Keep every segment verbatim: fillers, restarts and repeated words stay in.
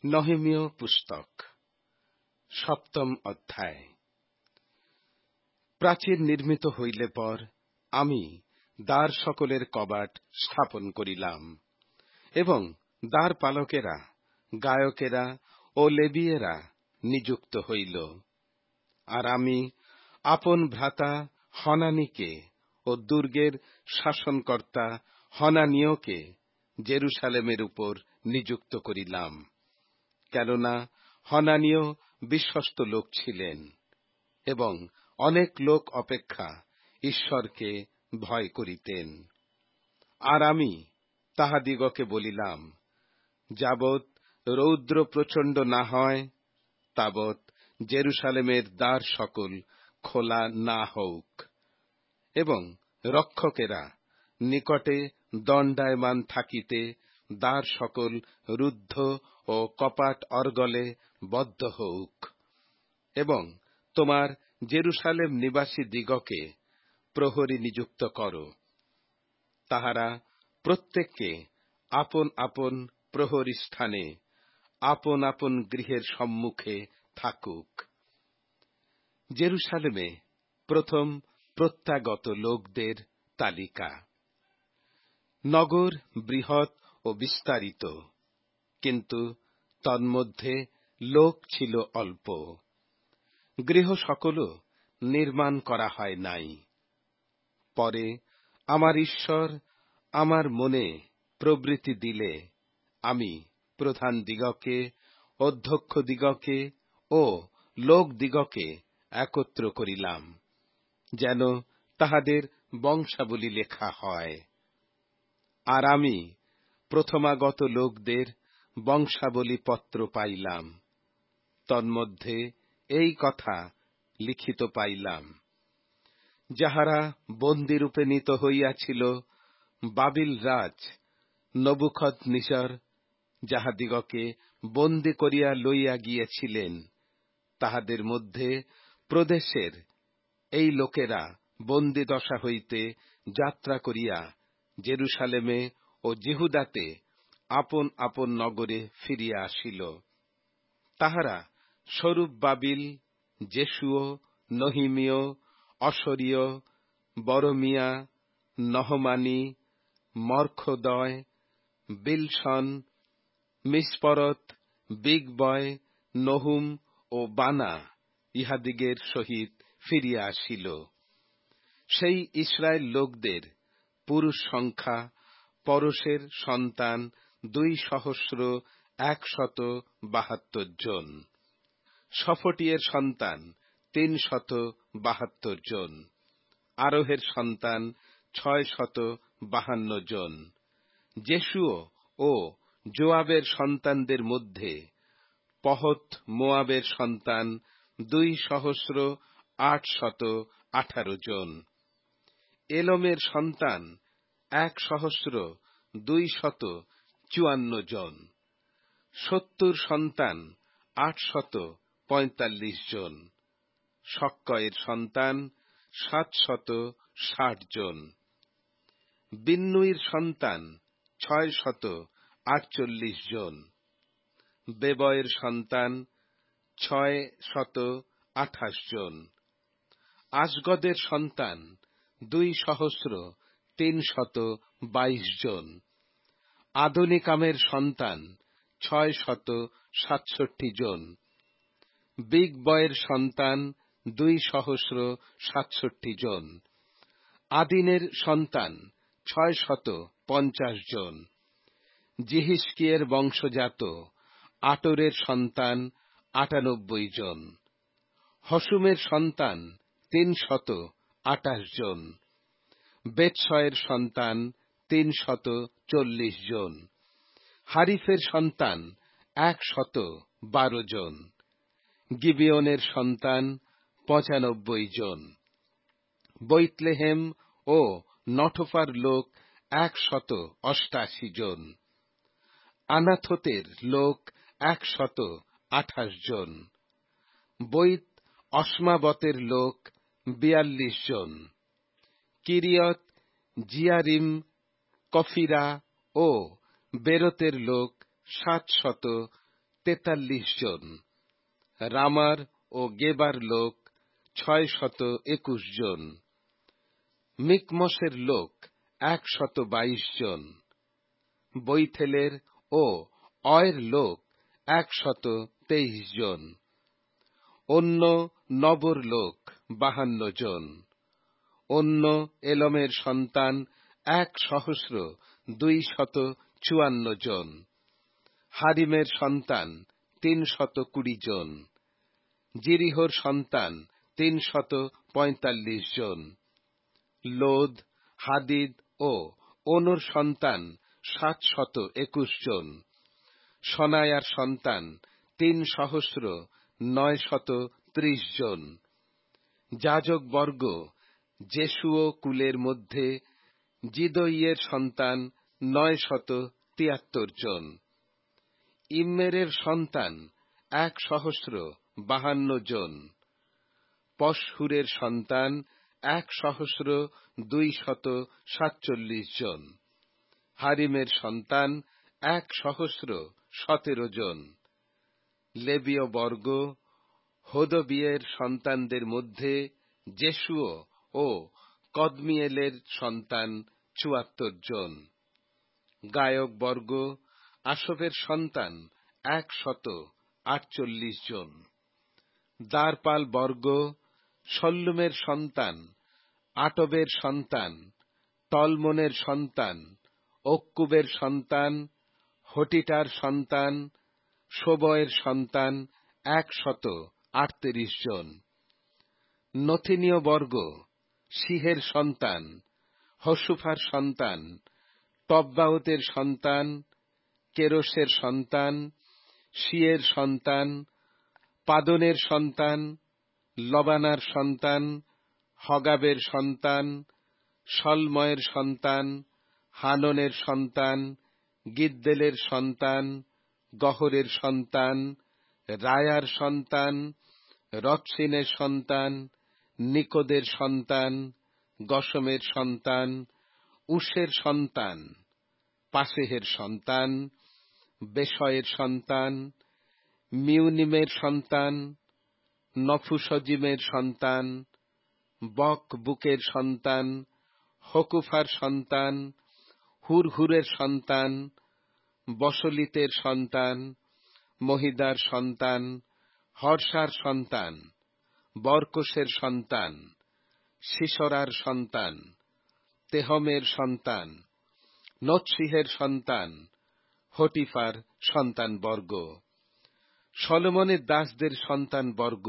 নহেমীয় পুস্তক সপ্তম অধ্যায়। প্রাচীর নির্মিত হইলে পর আমি দ্বার সকলের কবাট স্থাপন করিলাম, এবং দ্বার পালকেরা, গায়কেরা ও লেবীয়েরা নিযুক্ত হইল। আর আমি আপন ভ্রাতা হনানীকে ও দুর্গের শাসনকর্তা হনানীয়কে জেরুসালেমের উপর নিযুক্ত করিলাম, কেননা হনানীয় বিশ্বস্ত লোক ছিলেন এবং অনেক লোক অপেক্ষা ঈশ্বরকে ভয় করিতেন। আর আমি তাহাদিগকে বলিলাম, যাবৎ রৌদ্র প্রচণ্ড না হয় তাবৎ জেরুসালেমের দ্বার সকল খোলা না হউক, এবং রক্ষকেরা নিকটে দণ্ডায়মান থাকিতে দ্বার সকল রুদ্ধ ও কপাট অর্গলে বদ্ধ হউক। এবং তোমার জেরুসালেম নিবাসী দিগকে প্রহরী নিযুক্ত করো, তাহারা প্রত্যেককে আপন আপন প্রহরী স্থানে আপন আপন গৃহের সম্মুখে থাকুক। জেরুসালেমে প্রথম প্রত্যাগত লোকদের তালিকা। নগর বৃহৎ ও বিস্তারিত, কিন্তু তন্মধ্যে লোক ছিল অল্প। গৃহ সকলও নির্মাণ করা হয় নাই। পরে আমার ঈশ্বর আমার মনে প্রবৃত্তি দিলে আমি প্রধান দিগকে, অধ্যক্ষ দিগকে ও লোক দিগকে একত্র করিলাম, যেন তাহাদের বংশাবলী লেখা হয়। আর আমি প্রথমাগত লোকদের বংশাবলী পত্র পাইলাম, তন্মধ্যে এই কথা লিখিত পাইলাম, যাহারা বন্দীরূপে নীত হইয়াছিল বাবিল রাজ নবুকদনেস্সর যাহাদিগকে বন্দী করিয়া লইয়া গিয়েছিলেন, তাহাদের মধ্যে প্রদেশের এই লোকেরা বন্দীদশা হইতে যাত্রা করিয়া জেরুসালেমে ও জিহুদাতে আপন আপন নগরে ফিরিয়া আসিল। তাহারা সরুব্বাবিল, জেসুয়, নহিমীয়, অসরীয়, বরমিয়া, নহমানী, মরখদয়, বিলশন, মিসপরত, বিগবয়, নহুম ও বানা ইহাদিগের সহিত ফিরিয়া আসিল। সেই ইস্রায়েল লোকদের পুরুষ সংখ্যা পরশের সন্তান দুই সহস্র একশত বাহাত্তর জন, সফটিয়ের সন্তান তিন শত বাহাত্তর জন, আরোহের সন্তান ছয় শত বাহান্ন জন। জেসুয় ও যোয়াবের সন্তানদের মধ্যে পহত মোয়াবের সন্তান দুই সহস্র আট শত আঠারো জন, এলমের সন্তান এক সহস্র দুই শত চুয়ান্ন জন, সত্তর সন্তান আট শত পঁয়তাল্লিশ জন, শক্কয়ের সন্তান সাত শত ষাট জন, বিন্নুইর সন্তান ছয় শত আটচল্লিশ জন, বেবয়ের সন্তান ছয় শত আঠাশ জন, আশগদের সন্তান দুই সহস্র তিন শত বাইশ জন, আদোনিকামের সন্তান ছয় শত সাতষট্টি জন, বিগবয়ের সন্তান দুই সহস্র সাতষট্টি জন, আদিনের সন্তান ছয় শত পঞ্চাশ জন, জিহিস্কিয়ের বংশজাত আটরের সন্তান আটানব্বই জন, হসুমের সন্তান তিন শত আঠাশ জন, বেতশয়ের সন্তান তিন শত চল্লিশ জন, হারিফের সন্তান এক শত বারো জন, গিবিয়নের সন্তান পঁচানব্বই জন, বৈতলেহেম ও নঠফার লোক এক শত অষ্টাশি জন, আনাথোতের লোক এক শত আঠাশ জন, বৈত অসমাবতের লোক বিয়াল্লিশ জন, কিরিয়ত জিয়ারিম, কফিরা ও বেরতের লোক সাত শত তেতাল্লিশ জন। রামার ও গেবার লোক ছয় শত একুশ জন। মিকমসের লোক একশত বাইশ জন। বৈথেলের ও অয়ের লোক একশত তেইশ জন। অন্য নবর লোক বাহান্ন জন। অন্য এলমের সন্তান এক সহস্র দুই শত চুয়ান্ন জন। হারিমের সন্তান তিন শত কুড়ি জন। জিরিহর সন্তান তিন শত পঁয়তাল্লিশ জন। লোদ, হাদিদ ও ওনোর সন্তান সাত শত একুশ জন। সনায়ার সন্তান তিন সহস্র নয় শত ত্রিশ জন। যাজক বর্গ জেসুও কুলের মধ্যে জিদইয়ের সন্তান নয় শত তিয়াত্তর জন। ইম্মেরের সন্তান এক সহস্র বাহান্ন জন। পশহুরের সন্তান এক সহস্র দুই শত সাতচল্লিশ জন। হারিমের সন্তান এক সহস্র সতেরো জন। লেবীয় বর্গ হোদবিয়ের সন্তানদের মধ্যে জেসুও ও কদমিয়েলের সন্তান চুয়াত্তর জন। গায়ক বর্গ আশবের সন্তান এক শত আটচল্লিশ জন। দ্বারপাল বর্গ শল্লুমের সন্তান, আটবের সন্তান, টলমনের সন্তান, অক্কুবের সন্তান, হটিটার সন্তান, শোবয়ের সন্তান এক শত আটত্রিশ জন। নথিনীয় বর্গ শিহের সন্তান, হসুফার সন্তান, টব্বাউতের সন্তান, কেরোসের সন্তান, শিয়ের সন্তান, পাদনের সন্তান, লবানার সন্তান, হগাবের সন্তান, সলময়ের সন্তান, হাননের সন্তান, গিদ্দেলের সন্তান, গহরের সন্তান, রায়ার সন্তান, রৎসিনের সন্তান, নিকোদের সন্তান, গশমের সন্তান, উশের সন্তান, পাসেহের সন্তান, বেশয়ের সন্তান, মিউনিমের সন্তান, নফুসজিমের সন্তান, বকবুকের সন্তান, হকুফার সন্তান, হুরহুরের সন্তান, বসলিতের সন্তান, মহিদার সন্তান, হর্ষার সন্তান, বরকোশের সন্তান, সিসরার সন্তান, তেহমের সন্তান, নৎসিহের সন্তান, হটিফার সন্তান বর্গ। সলোমনের দাসদের সন্তান বর্গ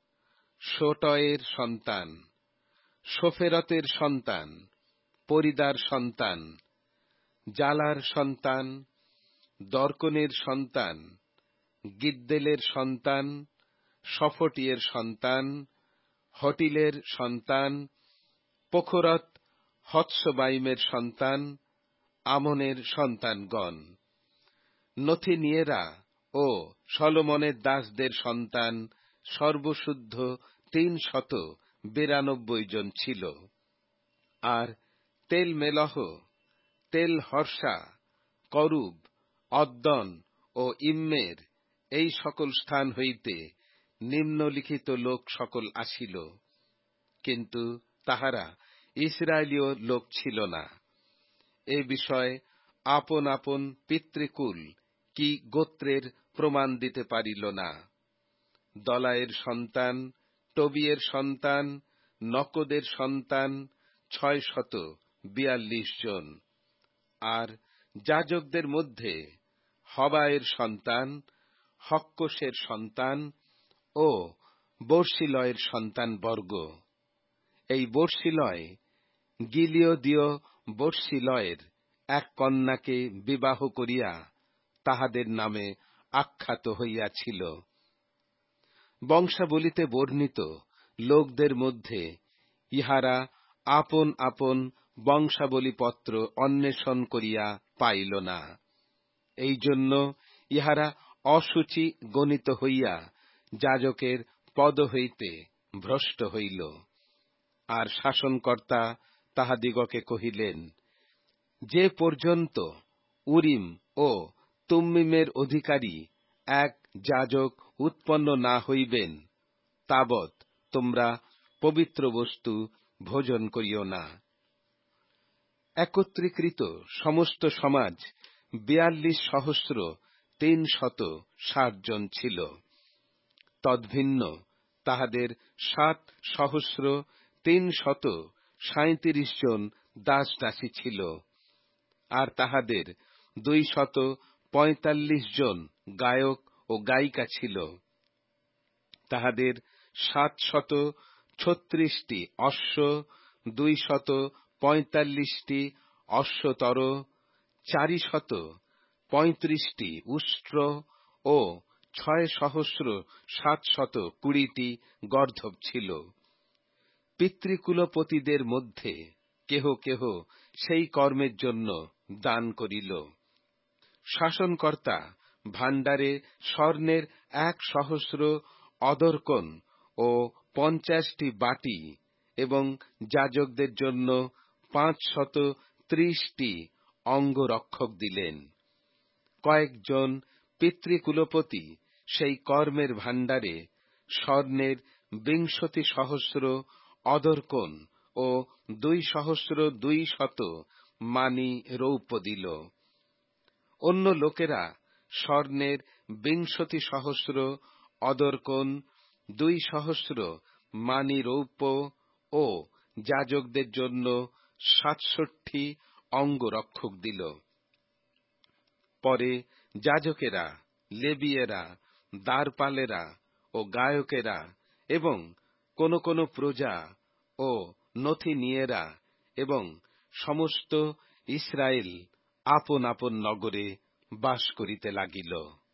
শোটয়ের সন্তান, সোফেরতের সন্তান, পরিদার সন্তান, জালার সন্তান, দর্কনের সন্তান, গিদ্দেলের সন্তান, সফটিয়ের সন্তান, হটিলের সন্তান, পোখরত হৎসবাইমের সন্তান, আমনের সন্তানগণ। নথিনিয়েরা ও সলোমনের দাসদের সন্তান সর্বশুদ্ধ তিন শত বিরানব্বই জন ছিল। আর তেল মেলহ, তেল হর্ষা, করুব, অদ্দন ও ইম্মের এই সকল স্থান হইতে নিম্নলিখিত লোক সকল আসিল, কিন্তু তাহারা ইসরায়েলীয় লোক ছিল না। এ বিষয়ে আপন আপন পিতৃকুল কি গোত্রের প্রমাণ দিতে পারিল না। দলায়ের সন্তান, টবিয়ের সন্তান, নকদের সন্তান ছয় শত বিয়াল্লিশ জন। আর যাজকদের মধ্যে হবায়ের সন্তান, হক্কোশের সন্তান ও বর্ষিলয়ের সন্তান বর্গ। এই বর্ষিলয় গিলিয়দীয় বর্ষিলয়ের এক কন্যাকে বিবাহ করিয়া তাহাদের নামে আখ্যাত হইয়াছিল। বংশাবলিতে বর্ণিত লোকদের মধ্যে ইহারা আপন আপন বংশাবলীপত্র অন্বেষণ করিয়া পাইল না। এই জন্য ইহারা অসুচি গণিত হইয়া যাজকের পদ হইতে ভ্রষ্ট হইল। আর শাসনকর্তা তাহাদিগকে কহিলেন, যে পর্যন্ত উরিম ও তুম্মিমের অধিকারী এক যাজক উৎপন্ন না হইবেন, তাবৎ তোমরা পবিত্র বস্তু ভোজন করিও না। একত্রীকৃত সমস্ত সমাজ বিয়াল্লিশ সহস্র তিন শত ষাট জন ছিল। তদ্ভিন্ন তাহাদের সাত সহস্র তিন শত সাঁইত্রিশ জন দাস দাসী ছিল, আর তাহাদের দুই শত পঁয়তাল্লিশ জন গায়ক ও গায়িকা ছিল। তাহাদের সাত শত ছত্রিশটি অশ্ব, দুই শত পঁয়তাল্লিশটি অশ্বতর, চারি শত পঁয়ত্রিশটি উষ্ট্র ও ছয় সহস্র সাত শত কুড়িটি গর্ধব ছিল। পিতৃকুলপতিদের মধ্যে কেহ কেহ সেই কর্মের জন্য দান করিল। শাসনকর্তা ভাণ্ডারে স্বর্ণের এক সহস্র অদর্কন ও পঞ্চাশটি বাটি এবং যাজকদের জন্য পাঁচ শত ত্রিশটি অঙ্গরক্ষক দিলেন। কয়েকজন পিতৃকুলপতি সেই কর্মের ভাণ্ডারে স্বর্ণের বিংশতি সহস্র অদর্কন ও দুই সহস্র দুই শত মানি রৌপ্য দিল। অন্য লোকেরা স্বর্ণের বিংশতি সহস্র অদর্কন, দুই সহস্র মানি রৌপ্য ও যাজকদের জন্য সাতষট্টি অঙ্গরক্ষক দিল। পরে যাজকেরা, লেবীয়েরা, দ্বারপালেরা ও গায়কেরা এবং কোন কোন প্রজা ও নথি নিয়েরা এবং সমস্ত ইসরায়েল আপন আপন নগরে বাস করিতে লাগিল।